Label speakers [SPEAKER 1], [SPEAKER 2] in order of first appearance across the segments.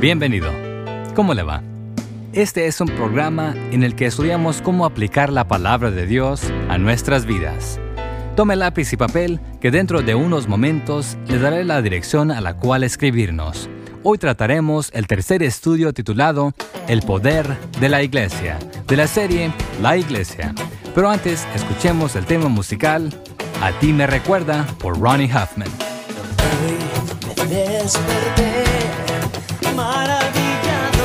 [SPEAKER 1] Bienvenido. ¿Cómo le va? Este es un programa en el que estudiamos cómo aplicar la palabra de Dios a nuestras vidas. Tome lápiz y papel, que dentro de unos momentos le daré la dirección a la cual escribirnos. Hoy trataremos el tercer estudio titulado El Poder de la Iglesia, de la serie La Iglesia. Pero antes, escuchemos el tema musical A ti me recuerda, por Ronnie Huffman.
[SPEAKER 2] Hoy me desperté maravillado.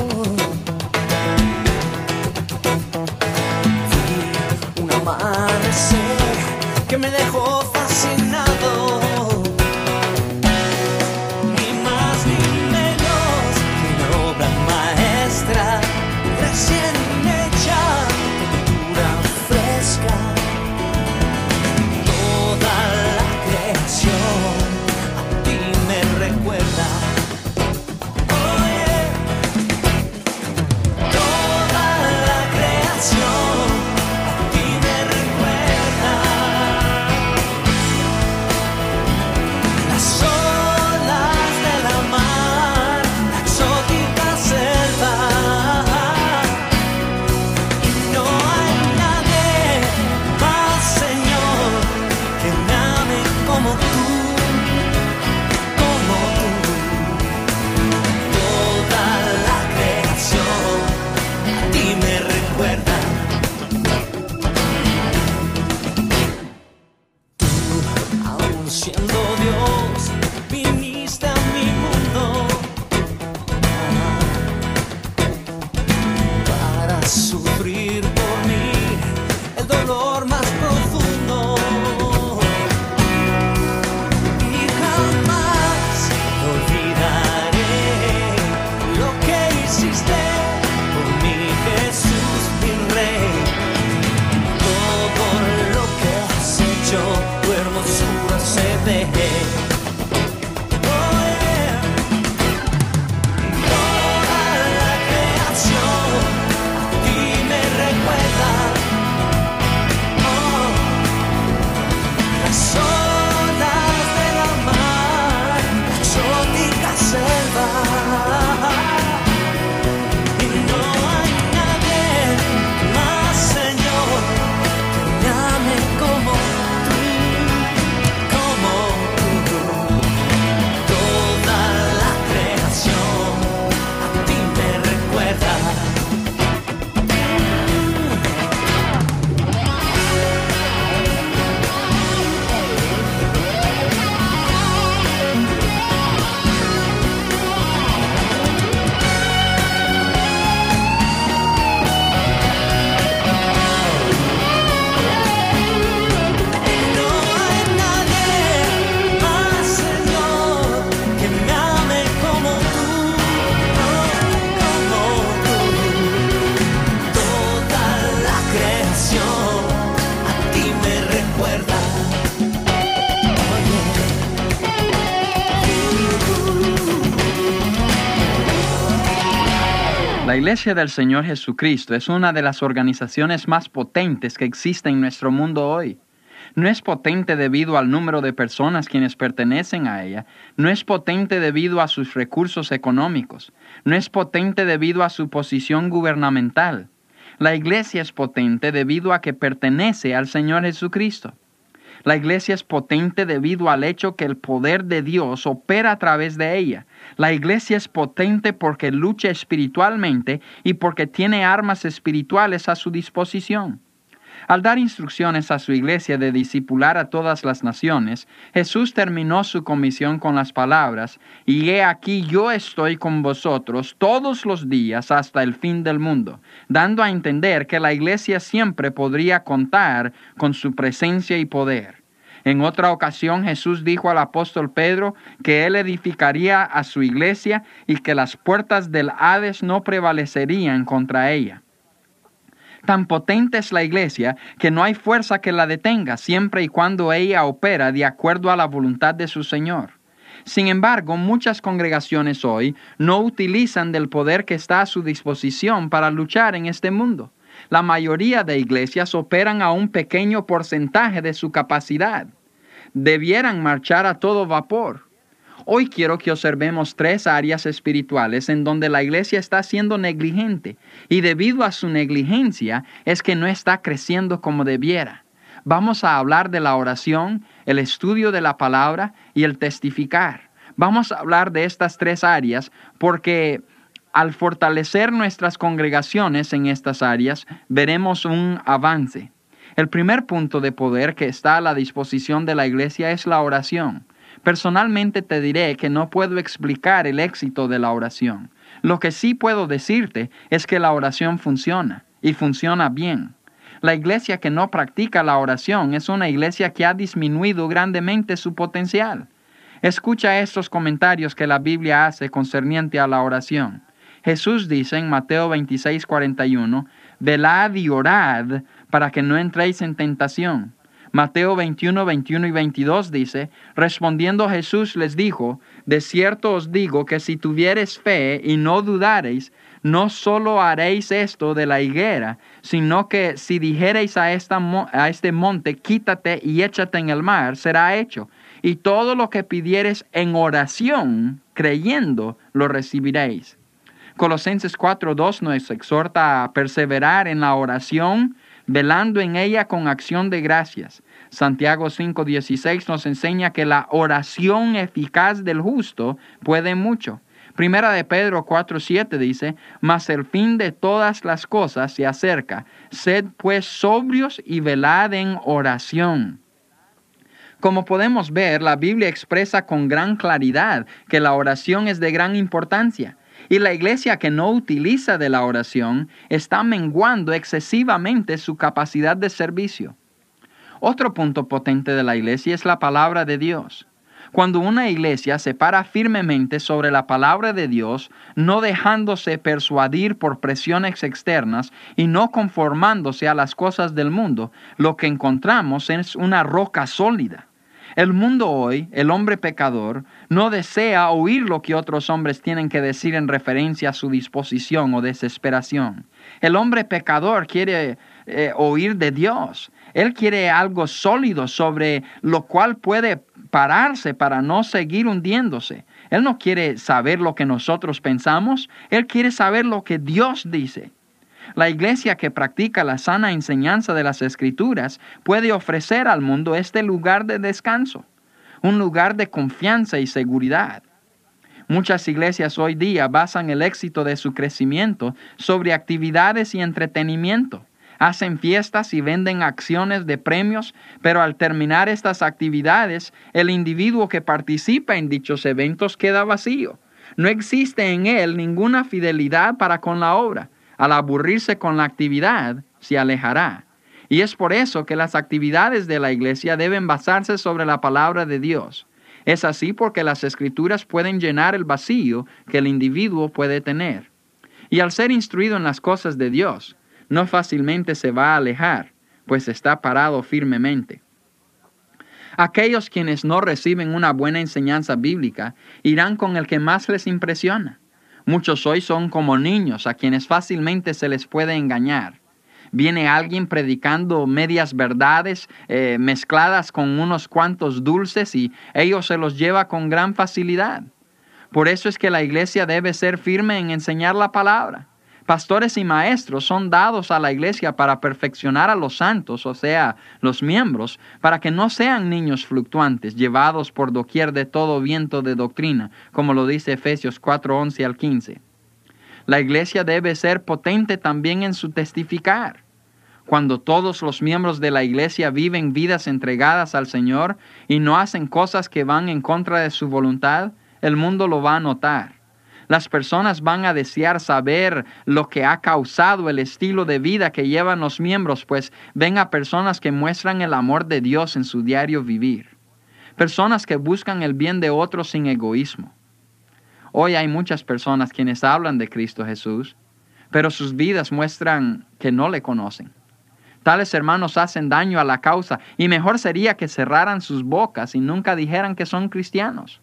[SPEAKER 2] Vi un amanecer que me dejó fascinado. Ni más ni menos que una obra maestra recién hecha, pura, fresca. Toda la creación a ti me recuerda.
[SPEAKER 3] La Iglesia del Señor Jesucristo es una de las organizaciones más potentes que existen en nuestro mundo hoy. No es potente debido al número de personas quienes pertenecen a ella. No es potente debido a sus recursos económicos. No es potente debido a su posición gubernamental. La Iglesia es potente debido a que pertenece al Señor Jesucristo. La Iglesia es potente debido al hecho que el poder de Dios opera a través de ella. La Iglesia es potente porque lucha espiritualmente y porque tiene armas espirituales a su disposición. Al dar instrucciones a su Iglesia de discipular a todas las naciones, Jesús terminó su comisión con las palabras: «Y he aquí yo estoy con vosotros todos los días hasta el fin del mundo», dando a entender que la Iglesia siempre podría contar con su presencia y poder. En otra ocasión, Jesús dijo al apóstol Pedro que él edificaría a su iglesia y que las puertas del Hades no prevalecerían contra ella. Tan potente es la iglesia que no hay fuerza que la detenga siempre y cuando ella opera de acuerdo a la voluntad de su Señor. Sin embargo, muchas congregaciones hoy no utilizan del poder que está a su disposición para luchar en este mundo. La mayoría de iglesias operan a un pequeño porcentaje de su capacidad. Debieran marchar a todo vapor. Hoy quiero que observemos 3 áreas espirituales en donde la iglesia está siendo negligente y debido a su negligencia es que no está creciendo como debiera. Vamos a hablar de la oración, el estudio de la palabra y el testificar. Vamos a hablar de estas 3 áreas porque al fortalecer nuestras congregaciones en estas áreas, veremos un avance. El primer punto de poder que está a la disposición de la iglesia es la oración. Personalmente te diré que no puedo explicar el éxito de la oración. Lo que sí puedo decirte es que la oración funciona y funciona bien. La iglesia que no practica la oración es una iglesia que ha disminuido grandemente su potencial. Escucha estos comentarios que la Biblia hace concerniente a la oración. Jesús dice en Mateo 26:41, velad y orad para que no entréis en tentación. Mateo 21 y 22 dice, respondiendo Jesús les dijo, de cierto os digo que si tuviereis fe y no dudareis, no solo haréis esto de la higuera, sino que si dijereis a este monte, quítate y échate en el mar, será hecho. Y todo lo que pidiereis en oración, creyendo, lo recibiréis. Colosenses 4:2 nos exhorta a perseverar en la oración, velando en ella con acción de gracias. Santiago 5:16 nos enseña que la oración eficaz del justo puede mucho. Primera de Pedro 4:7 dice, mas el fin de todas las cosas se acerca. Sed pues sobrios y velad en oración. Como podemos ver, la Biblia expresa con gran claridad que la oración es de gran importancia. Y la iglesia que no utiliza de la oración está menguando excesivamente su capacidad de servicio. Otro punto potente de la iglesia es la palabra de Dios. Cuando una iglesia se para firmemente sobre la palabra de Dios, no dejándose persuadir por presiones externas y no conformándose a las cosas del mundo, lo que encontramos es una roca sólida. El mundo hoy, el hombre pecador, no desea oír lo que otros hombres tienen que decir en referencia a su disposición o desesperación. El hombre pecador quiere oír de Dios. Él quiere algo sólido sobre lo cual puede pararse para no seguir hundiéndose. Él no quiere saber lo que nosotros pensamos. Él quiere saber lo que Dios dice. La iglesia que practica la sana enseñanza de las Escrituras puede ofrecer al mundo este lugar de descanso, un lugar de confianza y seguridad. Muchas iglesias hoy día basan el éxito de su crecimiento sobre actividades y entretenimiento. Hacen fiestas y venden acciones de premios, pero al terminar estas actividades, el individuo que participa en dichos eventos queda vacío. No existe en él ninguna fidelidad para con la obra. Al aburrirse con la actividad, se alejará. Y es por eso que las actividades de la iglesia deben basarse sobre la palabra de Dios. Es así porque las Escrituras pueden llenar el vacío que el individuo puede tener. Y al ser instruido en las cosas de Dios, no fácilmente se va a alejar, pues está parado firmemente. Aquellos quienes no reciben una buena enseñanza bíblica irán con el que más les impresiona. Muchos hoy son como niños a quienes fácilmente se les puede engañar. Viene alguien predicando medias verdades mezcladas con unos cuantos dulces y ellos se los lleva con gran facilidad. Por eso es que la iglesia debe ser firme en enseñar la palabra. Pastores y maestros son dados a la iglesia para perfeccionar a los santos, o sea, los miembros, para que no sean niños fluctuantes, llevados por doquier de todo viento de doctrina, como lo dice Efesios 4:11 al 15. La iglesia debe ser potente también en su testificar. Cuando todos los miembros de la iglesia viven vidas entregadas al Señor y no hacen cosas que van en contra de su voluntad, el mundo lo va a notar. Las personas van a desear saber lo que ha causado el estilo de vida que llevan los miembros, pues ven a personas que muestran el amor de Dios en su diario vivir. Personas que buscan el bien de otros sin egoísmo. Hoy hay muchas personas quienes hablan de Cristo Jesús, pero sus vidas muestran que no le conocen. Tales hermanos hacen daño a la causa y mejor sería que cerraran sus bocas y nunca dijeran que son cristianos.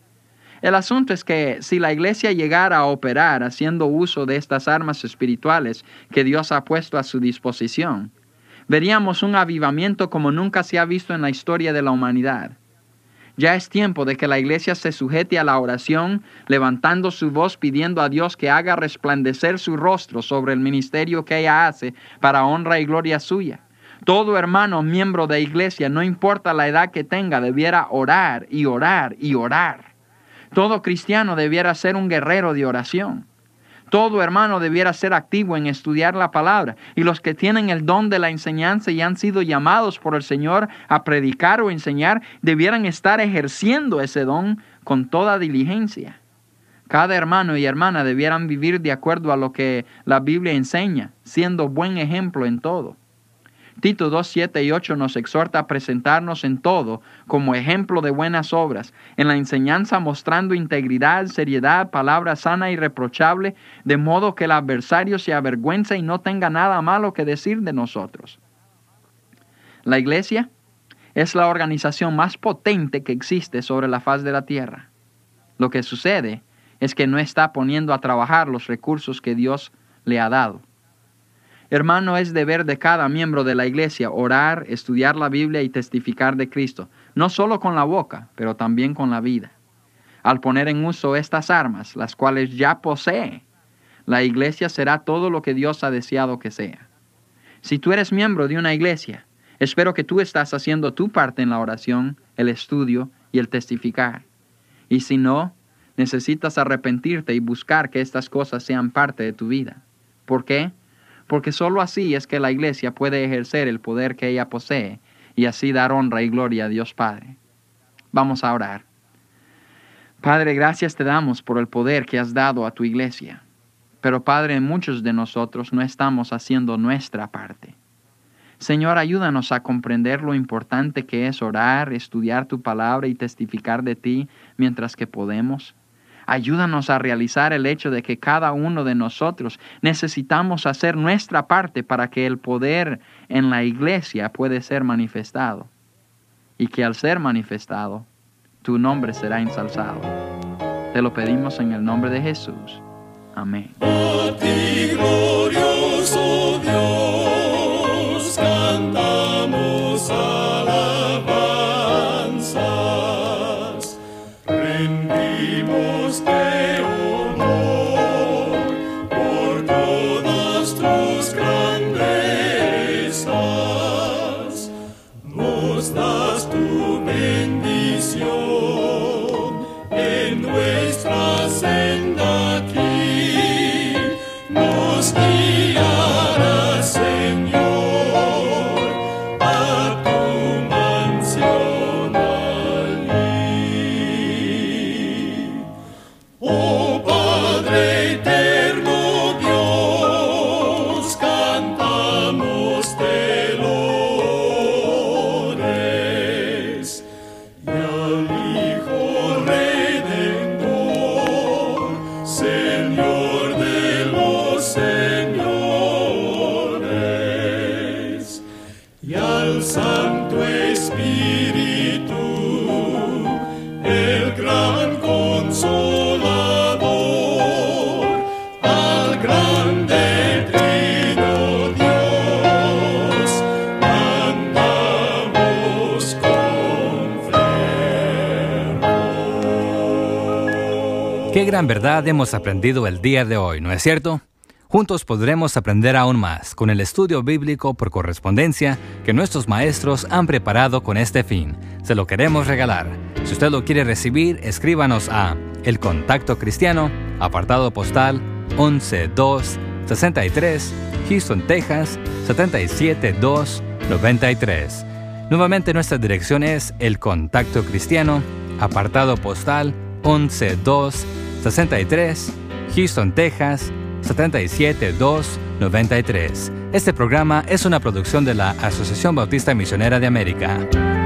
[SPEAKER 3] El asunto es que si la iglesia llegara a operar haciendo uso de estas armas espirituales que Dios ha puesto a su disposición, veríamos un avivamiento como nunca se ha visto en la historia de la humanidad. Ya es tiempo de que la iglesia se sujete a la oración, levantando su voz pidiendo a Dios que haga resplandecer su rostro sobre el ministerio que ella hace para honra y gloria suya. Todo hermano miembro de iglesia, no importa la edad que tenga, debiera orar y orar y orar. Todo cristiano debiera ser un guerrero de oración. Todo hermano debiera ser activo en estudiar la palabra. Y los que tienen el don de la enseñanza y han sido llamados por el Señor a predicar o enseñar, debieran estar ejerciendo ese don con toda diligencia. Cada hermano y hermana debieran vivir de acuerdo a lo que la Biblia enseña, siendo buen ejemplo en todo. Tito 2, 7 y 8 nos exhorta a presentarnos en todo como ejemplo de buenas obras, en la enseñanza mostrando integridad, seriedad, palabra sana y irreprochable, de modo que el adversario se avergüenza y no tenga nada malo que decir de nosotros. La iglesia es la organización más potente que existe sobre la faz de la tierra. Lo que sucede es que no está poniendo a trabajar los recursos que Dios le ha dado. Hermano, es deber de cada miembro de la iglesia orar, estudiar la Biblia y testificar de Cristo, no solo con la boca, pero también con la vida. Al poner en uso estas armas, las cuales ya posee, la iglesia será todo lo que Dios ha deseado que sea. Si tú eres miembro de una iglesia, espero que tú estás haciendo tu parte en la oración, el estudio y el testificar. Y si no, necesitas arrepentirte y buscar que estas cosas sean parte de tu vida. ¿Por qué? Porque sólo así es que la iglesia puede ejercer el poder que ella posee y así dar honra y gloria a Dios Padre. Vamos a orar. Padre, gracias te damos por el poder que has dado a tu iglesia. Pero Padre, muchos de nosotros no estamos haciendo nuestra parte. Señor, ayúdanos a comprender lo importante que es orar, estudiar tu palabra y testificar de ti mientras que podemos. Ayúdanos a realizar el hecho de que cada uno de nosotros necesitamos hacer nuestra parte para que el poder en la iglesia pueda ser manifestado. Y que al ser manifestado, tu nombre será ensalzado. Te lo pedimos en el nombre de Jesús. Amén.
[SPEAKER 4] A ti, glorioso Dios, cantamos alabanzas. Rendimos-te honor por todas tus grandezas. Nos das tu bendición en nuestra senda aquí. Nos guiarás, Señor, a tu mansión allí. Oh Padre eterno Dios, cantamos te loores, y al Hijo Redentor, Señor de los señores, y al Santo Espíritu, el gran Consolador, al grande Trino Dios, andamos con fervor.
[SPEAKER 1] Qué gran verdad hemos aprendido el día de hoy, ¿no es cierto? Juntos podremos aprender aún más con el estudio bíblico por correspondencia que nuestros maestros han preparado con este fin. Se lo queremos regalar. Si usted lo quiere recibir, escríbanos a El Contacto Cristiano, apartado postal 11263, Houston, Texas 77293. Nuevamente nuestra dirección es El Contacto Cristiano, apartado postal 11263, Houston, Texas 77293. Este programa es una producción de la Asociación Bautista Misionera de América.